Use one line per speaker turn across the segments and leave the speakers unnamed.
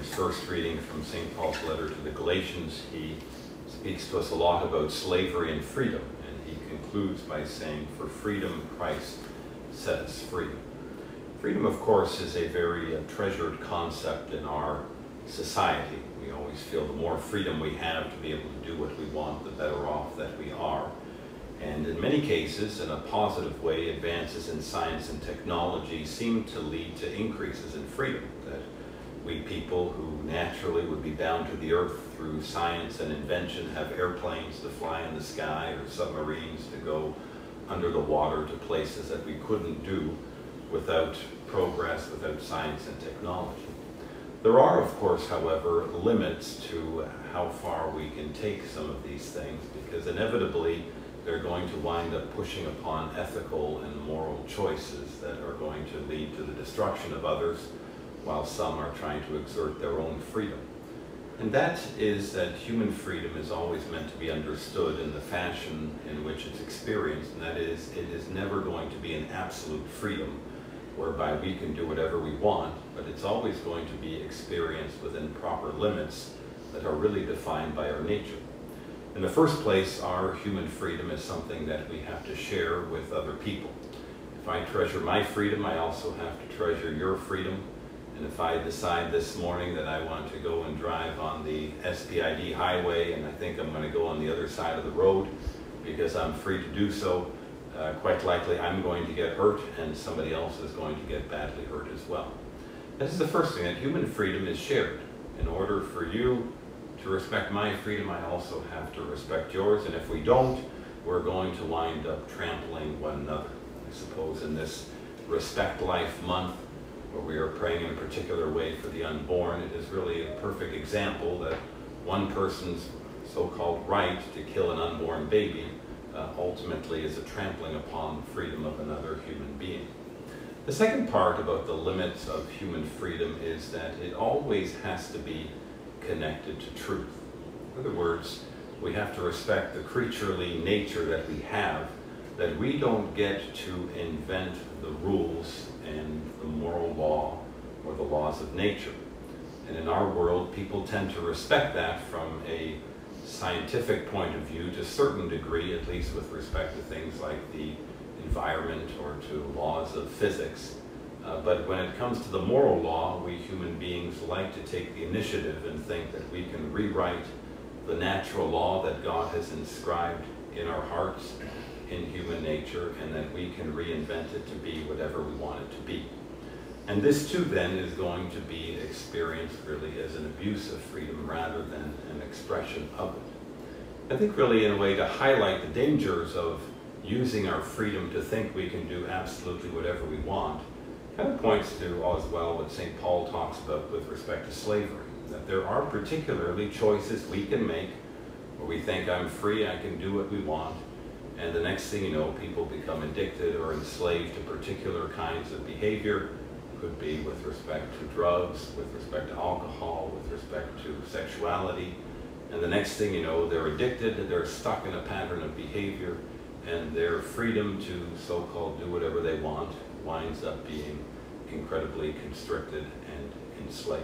his first reading from St. Paul's letter to the Galatians, he speaks to us a lot about slavery and freedom, and he concludes by saying, "For freedom Christ set us free." Freedom, of course, is a very treasured concept in our society. We always feel the more freedom we have to be able to do what we want, the better off that we are. And in many cases, in a positive way, advances in science and technology seem to lead to increases in freedom, that we people who naturally would be bound to the earth through science and invention have airplanes to fly in the sky or submarines to go under the water to places that we couldn't do without progress, without science and technology. There are, of course, however, limits to how far we can take some of these things, because inevitably they're going to wind up pushing upon ethical and moral choices that are going to lead to the destruction of others, while some are trying to exert their own freedom. And that is that human freedom is always meant to be understood in the fashion in which it's experienced, and that is, it is never going to be an absolute freedom whereby we can do whatever we want, but it's always going to be experienced within proper limits that are really defined by our nature. In the first place, our human freedom is something that we have to share with other people. If I treasure my freedom, I also have to treasure your freedom. And if I decide this morning that I want to go and drive on the SPID highway, and I think I'm going to go on the other side of the road because I'm free to do so, quite likely I'm going to get hurt, and somebody else is going to get badly hurt as well. This is the first thing, that human freedom is shared. In order for you to respect my freedom, I also have to respect yours, and if we don't, we're going to wind up trampling one another. I suppose in this Respect Life month, where we are praying in a particular way for the unborn, it is really a perfect example that one person's so-called right to kill an unborn baby ultimately is a trampling upon the freedom of another human being. The second part about the limits of human freedom is that it always has to be connected to truth. In other words, we have to respect the creaturely nature that we have, that we don't get to invent the rules and the moral law or the laws of nature. And in our world, people tend to respect that from a scientific point of view to a certain degree, at least with respect to things like the environment or to laws of physics. But when it comes to the moral law, we human beings like to take the initiative and think that we can rewrite the natural law that God has inscribed in our hearts, in human nature, and that we can reinvent it to be whatever we want it to be. And this too then is going to be experienced really as an abuse of freedom rather than an expression of it. I think really in a way to highlight the dangers of using our freedom to think we can do absolutely whatever we want, kind of points to as well what St. Paul talks about with respect to slavery, that there are particularly choices we can make where we think I'm free, I can do what we want, and the next thing you know, people become addicted or enslaved to particular kinds of behavior. Could be with respect to drugs, with respect to alcohol, with respect to sexuality. And the next thing you know, they're addicted, they're stuck in a pattern of behavior, and their freedom to so-called do whatever they want winds up being incredibly constricted and enslaved.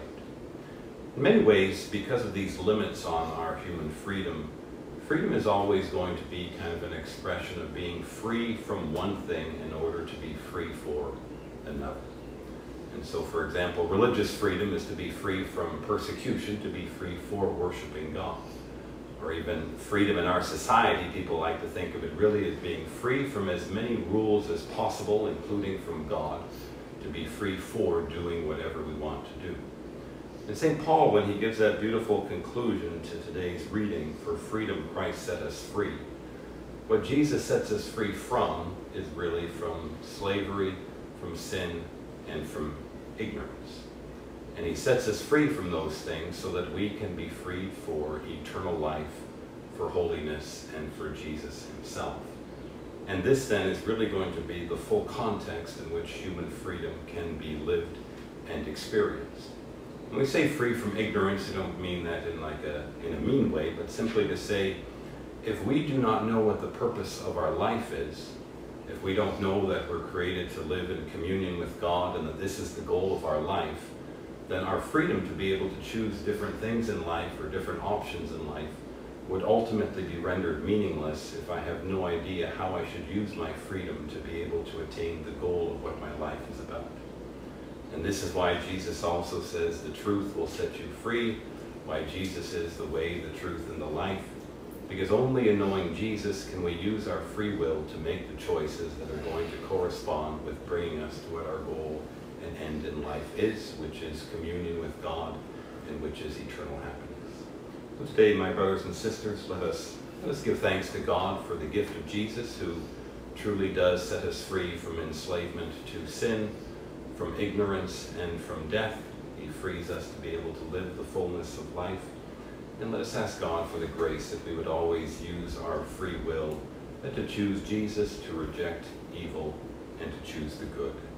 In many ways, because of these limits on our human freedom, freedom is always going to be kind of an expression of being free from one thing in order to be free for another. And so, for example, religious freedom is to be free from persecution, to be free for worshiping God. Or even freedom in our society, people like to think of it really as being free from as many rules as possible, including from God, to be free for doing whatever we want to do. And St. Paul, when he gives that beautiful conclusion to today's reading, "For freedom Christ set us free," what Jesus sets us free from is really from slavery, from sin, and from ignorance. And he sets us free from those things so that we can be freed for eternal life, for holiness, and for Jesus himself. And this then is really going to be the full context in which human freedom can be lived and experienced. When we say free from ignorance, we don't mean that in a mean way, but simply to say, if we do not know what the purpose of our life is, if we don't know that we're created to live in communion with God and that this is the goal of our life, then our freedom to be able to choose different things in life or different options in life would ultimately be rendered meaningless if I have no idea how I should use my freedom to be able to attain the goal of what my life is about. And this is why Jesus also says the truth will set you free, why Jesus is the way, the truth, and the life. Because only in knowing Jesus can we use our free will to make the choices that are going to correspond with bringing us to what our goal and end in life is, which is communion with God and which is eternal happiness. So today, my brothers and sisters, let us give thanks to God for the gift of Jesus, who truly does set us free from enslavement to sin, from ignorance, and from death. He frees us to be able to live the fullness of life. And let us ask God for the grace that we would always use our free will, to choose Jesus, to reject evil, and to choose the good.